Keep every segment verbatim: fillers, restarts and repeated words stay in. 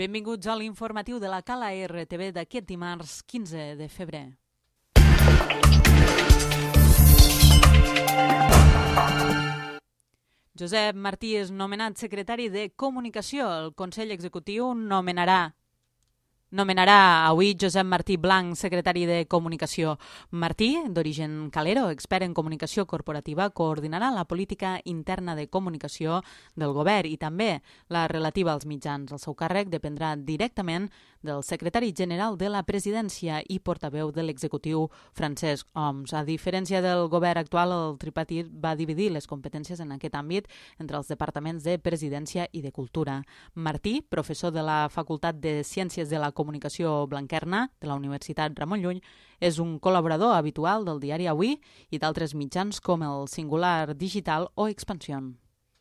Benvinguts a l'informatiu de la Cala R T V d'aquest dimarts quinze de febrer. Josep Martí és nomenat secretari de Comunicació. El Consell Executiu nomenarà Nomenarà avui Josep Martí Blanc, secretari de Comunicació. Martí, d'origen calero, expert en comunicació corporativa, coordinarà la política interna de comunicació del govern i també la relativa als mitjans. El seu càrrec dependrà directament del secretari general de la presidència i portaveu de l'executiu Francesc Homs. A diferència del govern actual, el tripartit va dividir les competències en aquest àmbit entre els departaments de presidència i de cultura. Martí, professor de la Facultat de Ciències de la Comunicació Blanquerna de la Universitat Ramon Llull, és un col·laborador habitual del diari Avui i d'altres mitjans com el Singular Digital o Expansión.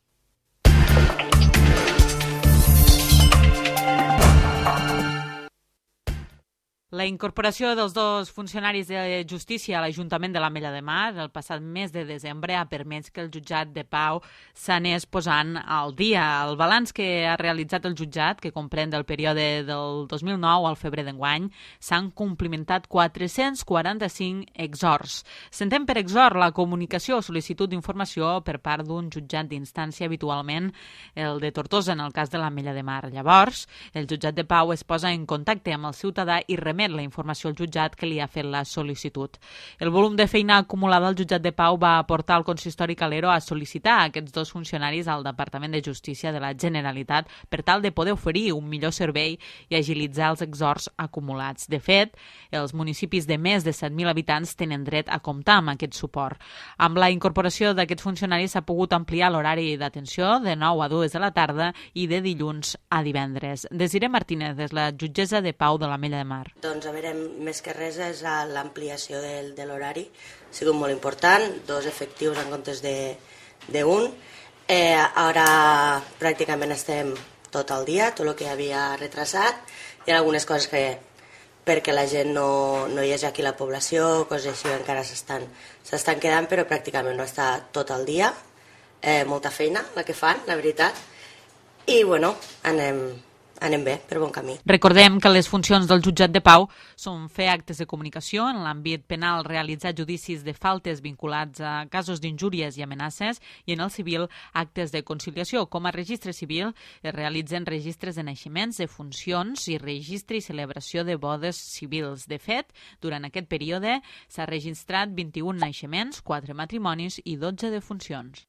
La incorporació dels dos funcionaris de justícia a l'Ajuntament de l'Ametlla de Mar el passat mes de desembre ha permès que el jutjat de pau s'anés posant al dia. El balanç que ha realitzat el jutjat, que comprèn del període del dos mil nou al febrer d'enguany, s'han complimentat quatre-cents quaranta-cinc exhorts. S'entén per exhort la comunicació o sol·licitud d'informació per part d'un jutjat d'instància, habitualment el de Tortosa en el cas de l'Ametlla de Mar. Llavors, el jutjat de pau es posa en contacte amb el ciutadà i remet la informació al jutjat que li ha fet la sol·licitud. El volum de feina acumulada al jutjat de pau va portar el consistori calero a sol·licitar aquests dos funcionaris al Departament de Justícia de la Generalitat per tal de poder oferir un millor servei i agilitzar els exhorts acumulats. De fet, els municipis de més de set mil habitants tenen dret a comptar amb aquest suport. Amb la incorporació d'aquests funcionaris s'ha pogut ampliar l'horari d'atenció de nou a dues de la tarda i de dilluns a divendres. Desiré Martínez és la jutgessa de pau de l'Ametlla de Mar. Doncs a veure, més que res és l'ampliació de, de l'horari. Ha sigut molt important, dos efectius en comptes d'un. Eh, ara pràcticament estem tot el dia, tot el que havia retrasat. Hi ha algunes coses que perquè la gent no, no hi hagi aquí la població, coses així encara s'estan quedant, però pràcticament no està tot el dia. Eh, molta feina la que fan, la veritat. I bueno, anem... anem bé, per bon camí. Recordem que les funcions del jutjat de pau són fer actes de comunicació en l'àmbit penal, realitzar judicis de faltes vinculats a casos d'injúries i amenaces i en el civil actes de conciliació. Com a registre civil es realitzen registres de naixements, de funcions i registre i celebració de bodes civils. De fet, durant aquest període s'ha registrat vint-i-un naixements, quatre matrimonis i dotze de funcions.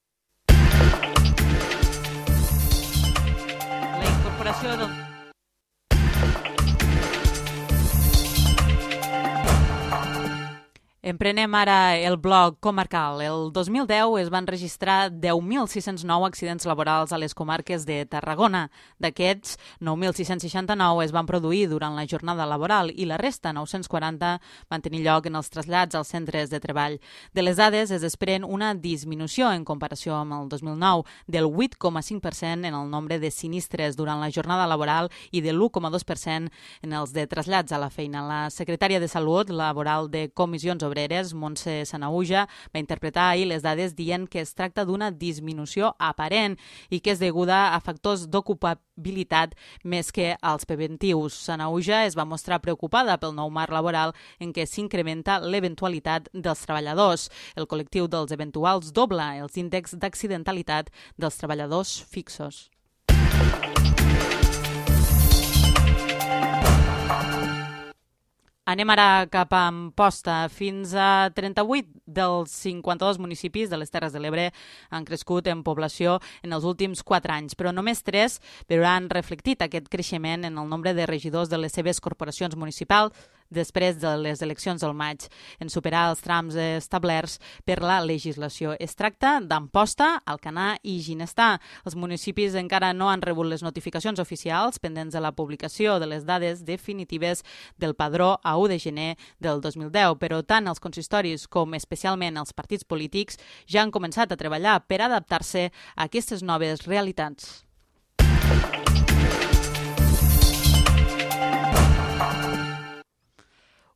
La incorporació del... Emprenem ara el bloc comarcal. El dos mil deu es van registrar deu mil sis-cents nou accidents laborals a les comarques de Tarragona. D'aquests, nou mil sis-cents seixanta-nou es van produir durant la jornada laboral i la resta, nou-cents quaranta, van tenir lloc en els trasllats als centres de treball. De les dades es desprèn una disminució en comparació amb el dos mil nou del vuit coma cinc per cent en el nombre de sinistres durant la jornada laboral i de l'u coma dos per cent en els de trasllats a la feina. La secretària de Salut Laboral de Comissions Obreres, Montse Sanahuja, va interpretar ahir les dades dient que es tracta d'una disminució aparent i que és deguda a factors d'ocupabilitat més que als preventius. Sanahuja es va mostrar preocupada pel nou marc laboral en què s'incrementa l'eventualitat dels treballadors. El col·lectiu dels eventuals dobla els índexs d'accidentalitat dels treballadors fixos. Anem ara cap a Amposta. Fins a trenta-vuit dels cinquanta-dos municipis de les Terres de l'Ebre han crescut en població en els últims quatre anys, però només tres veuran reflectit aquest creixement en el nombre de regidors de les seves corporacions municipals després de les eleccions del maig, en superar els trams establerts per la legislació. Es tracta d'Amposta, Alcanar i Ginestar. Els municipis encara no han rebut les notificacions oficials pendents de la publicació de les dades definitives del padró a u de gener del dos mil deu, però tant els consistoris com especialment els partits polítics ja han començat a treballar per adaptar-se a aquestes noves realitats.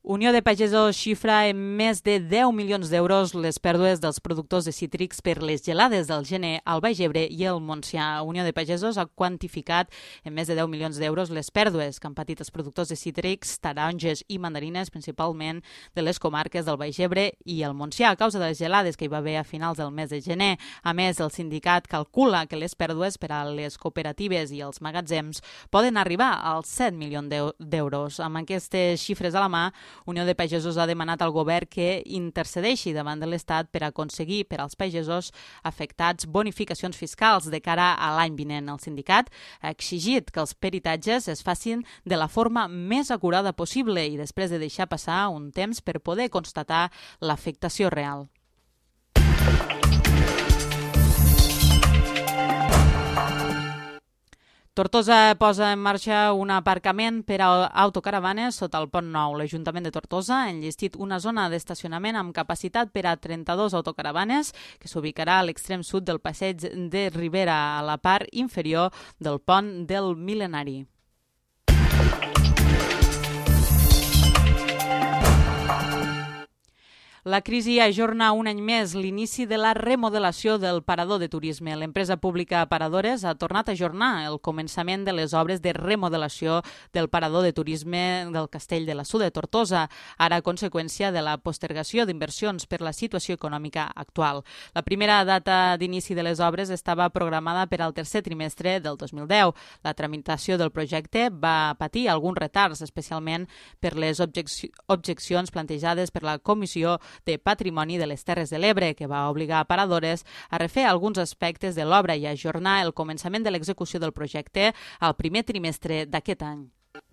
Unió de Pagesos xifra en més de deu milions d'euros les pèrdues dels productors de cítrics per les gelades del gener al Baix Ebre i el Montsià. Unió de Pagesos ha quantificat en més de deu milions d'euros les pèrdues que han patit els productors de cítrics, taronges i mandarines, principalment de les comarques del Baix Ebre i el Montsià, a causa de les gelades que hi va haver a finals del mes de gener. A més, el sindicat calcula que les pèrdues per a les cooperatives i els magatzems poden arribar als set milions d'euros. Amb aquestes xifres a la mà, Unió de Pagesos ha demanat al govern que intercedeixi davant de l'Estat per aconseguir per als pagesos afectats bonificacions fiscals de cara a l'any vinent. El sindicat ha exigit que els peritatges es facin de la forma més acurada possible i després de deixar passar un temps per poder constatar l'afectació real. Tortosa posa en marxa un aparcament per a autocaravanes sota el Pont Nou. L'Ajuntament de Tortosa ha enllestit una zona d'estacionament amb capacitat per a trenta-dos autocaravanes que s'ubicarà a l'extrem sud del passeig de Ribera, a la part inferior del pont del Mil·lenari. La crisi ajorna un any més l'inici de la remodelació del parador de turisme. L'empresa pública Paradores ha tornat a ajornar el començament de les obres de remodelació del parador de turisme del Castell de la Su de Tortosa, ara a conseqüència de la postergació d'inversions per la situació econòmica actual. La primera data d'inici de les obres estava programada per al tercer trimestre del dos mil deu. La tramitació del projecte va patir alguns retards, especialment per les objec- objeccions plantejades per la Comissió de Patrimoni de les Terres de l'Ebre, que va obligar a Paradores a refer alguns aspectes de l'obra i a ajornar el començament de l'execució del projecte al primer trimestre d'aquest any.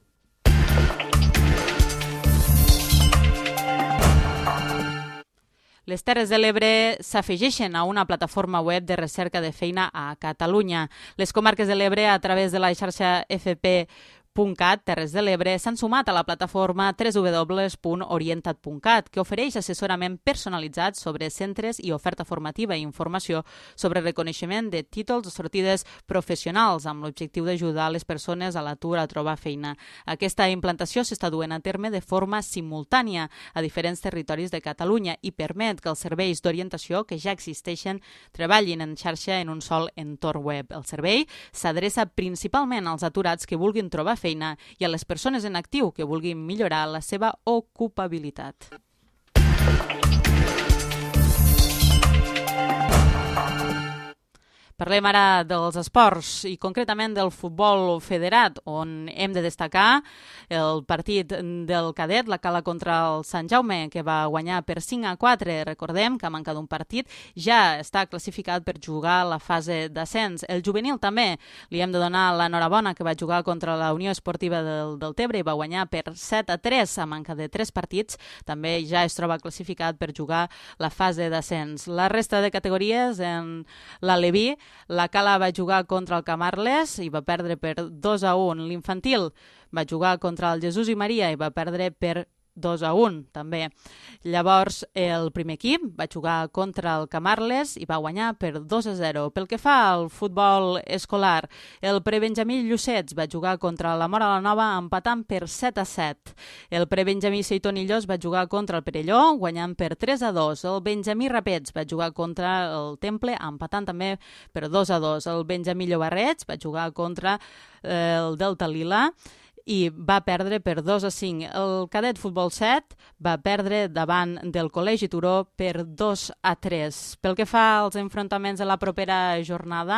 Les Terres de l'Ebre s'afegeixen a una plataforma web de recerca de feina a Catalunya. Les comarques de l'Ebre, a través de la xarxa F P .cat, Terres de l'Ebre, s'han sumat a la plataforma w w w punt orientat punt cat, que ofereix assessorament personalitzat sobre centres i oferta formativa i informació sobre reconeixement de títols o sortides professionals, amb l'objectiu d'ajudar les persones a l'atur a trobar feina. Aquesta implantació s'està duent a terme de forma simultània a diferents territoris de Catalunya i permet que els serveis d'orientació que ja existeixen treballin en xarxa en un sol entorn web. El servei s'adreça principalment als aturats que vulguin trobar feina feina i a les persones en actiu que vulguin millorar la seva ocupabilitat. Parlem ara dels esports i concretament del futbol federat, on hem de destacar el partit del cadet, la cala contra el Sant Jaume, que va guanyar per cinc a quatre. Recordem que a manca d'un partit ja està classificat per jugar la fase d'ascens. El juvenil també li hem de donar l'enhorabona, que va jugar contra la Unió Esportiva del, del Tebre i va guanyar per set a tres a manca de tres partits. També ja es troba classificat per jugar la fase d'ascens. La resta de categories, en l'Aleví, la Cala va jugar contra el Camarles i va perdre per dos a un. L'infantil va jugar contra el Jesús i Maria i va perdre per dos a un, també. Llavors, el primer equip va jugar contra el Camarles i va guanyar per dos a zero. Pel que fa al futbol escolar, el prebenjamí Llucets va jugar contra la Mora la Nova empatant per set a set. El prebenjamí Seitonillos va jugar contra el Perelló, guanyant per tres a dos. El benjamí Rapets va jugar contra el Temple, empatant també per dos a dos. El benjamí Llobarrets va jugar contra eh, el Delta Lila i va perdre per dos a cinc. El cadet futbol set va perdre davant del Col·legi Turó per dos a tres. Pel que fa als enfrontaments de la propera jornada,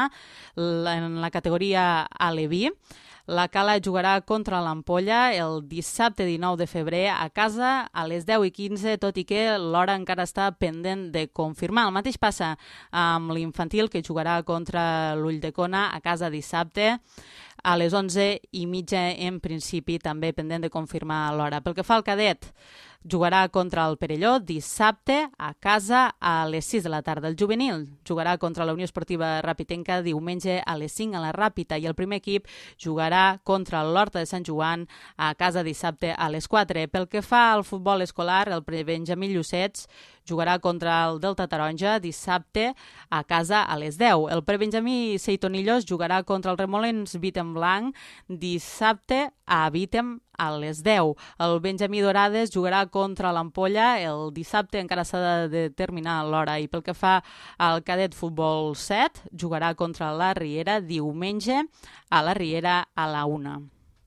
en la categoria Aleví, la Cala jugarà contra l'Ampolla el dissabte dinou de febrer a casa a les deu i quinze, tot i que l'hora encara està pendent de confirmar. El mateix passa amb l'infantil, que jugarà contra l'Ulldecona a casa dissabte a les onze i mitja, en principi també pendent de confirmar l'hora. Pel que fa al cadet, jugarà contra el Perelló dissabte a casa a les sis de la tarda. El juvenil jugarà contra la Unió Esportiva Rapitenca diumenge a les cinc a la Ràpita i el primer equip jugarà contra l'Horta de Sant Joan a casa dissabte a les quatre. Pel que fa al futbol escolar, el prebenjamí Llucets jugarà contra el Delta Taronja dissabte a casa a les deu. El prebenjamí Seitonillos jugarà contra el Remolins Vitem Blanc dissabte a Vitem a les deu. El Benjamí Dorades jugarà contra l'Ampolla el dissabte, encara s'ha de determinar l'hora. I pel que fa al cadet futbol set, jugarà contra la Riera diumenge a la Riera a la una.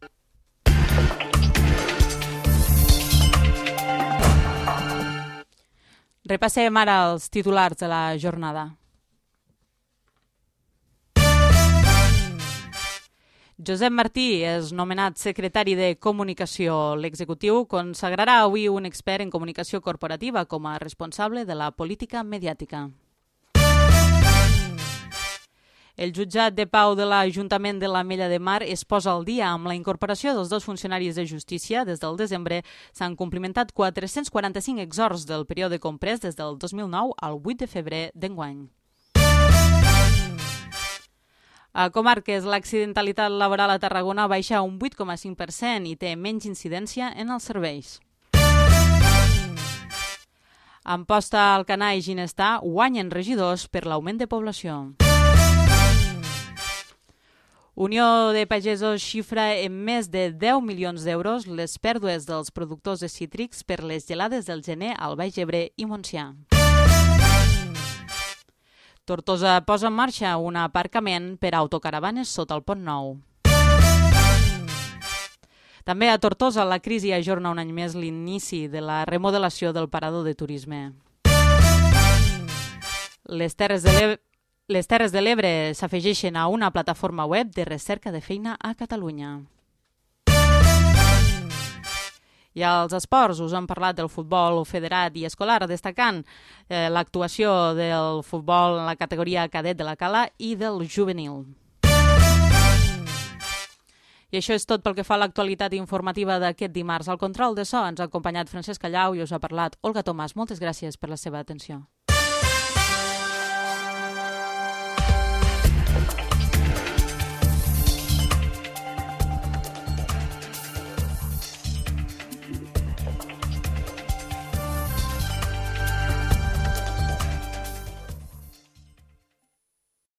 Repassem ara els titulars de la jornada. Josep Martí és nomenat secretari de Comunicació. L'executiu consagrarà avui un expert en comunicació corporativa com a responsable de la política mediàtica. El jutjat de pau de l'Ajuntament de l'Ametlla de Mar es posa al dia amb la incorporació dels dos funcionaris de justícia. Des del desembre s'han complimentat quatre-cents quaranta-cinc exhorts del període comprès des del dos mil nou al vuit de febrer d'enguany. A Comarques, l'accidentalitat laboral a Tarragona baixa un vuit coma cinc per cent i té menys incidència en els serveis. Amposta, Alcanar i Ginestar guanyen regidors per l'augment de població. Unió de Pagesos xifra en més de deu milions d'euros les pèrdues dels productors de cítrics per les gelades del gener al Baix Ebre i Montsià. Tortosa posa en marxa un aparcament per a autocaravanes sota el Pont Nou. També a Tortosa la crisi ajorna un any més l'inici de la remodelació del parador de turisme. Les Terres de l'Ebre Les Terres de l'Ebre s'afegeixen a una plataforma web de recerca de feina a Catalunya. I als esports us hem parlat del futbol federat i escolar, destacant eh, l'actuació del futbol en la categoria cadet de la Cala i del juvenil. I això és tot pel que fa a l'actualitat informativa d'aquest dimarts. Al control de so ens ha acompanyat Francesc Callau i us ha parlat Olga Tomàs. Moltes gràcies per la seva atenció.